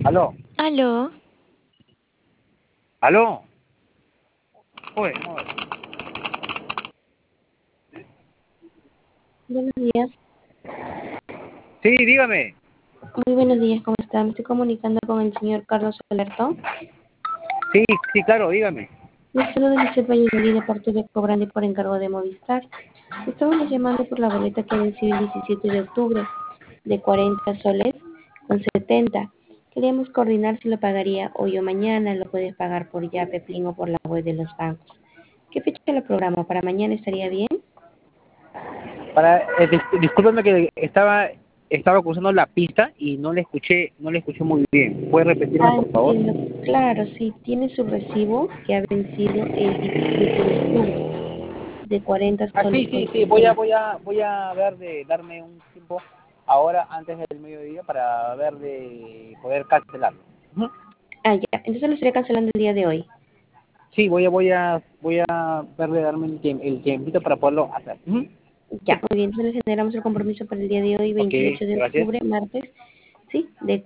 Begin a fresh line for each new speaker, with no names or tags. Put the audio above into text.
Aló,
Aló,
aló. Oye, no.
Buenos días,
Sí, dígame.
muy buenos días, ¿cómo está? Me estoy comunicando con el señor Carlos Alerto.
Sí, sí, claro, dígame.
Les saludo de Cepa y de parte de Cobrandi por encargo de Movistar. Estamos llamando por la boleta que venció el 17 de octubre de 40 soles con 70. Queríamos coordinar si lo pagaría hoy o mañana, lo puedes pagar por Yape, Plin o por la web de los bancos. ¿Qué fecha lo programa? ¿Para mañana estaría bien?
Discúlpeme que estaba cruzando la pista y no le escuché muy bien. ¿Puede repetirme,
Ah,
por favor?
entiendo. Claro, sí, tiene su recibo que ha vencido el 17 de octubre de 40
Ah,
soles
sí,
con
sí, sí. Voy a,
70.
voy a, voy a ver de darme un tiempo ahora antes del mediodía para ver de poder cancelarlo. Ujú.
Ah, ya. Entonces lo estaría cancelando el día de hoy.
Sí, voy a ver de darme el tiempito para poderlo hacer. Ujú.
Ya, muy bien. Entonces le generamos el compromiso para el día de hoy,
Ok,
28 de
gracias.
octubre, martes, ¿sí? De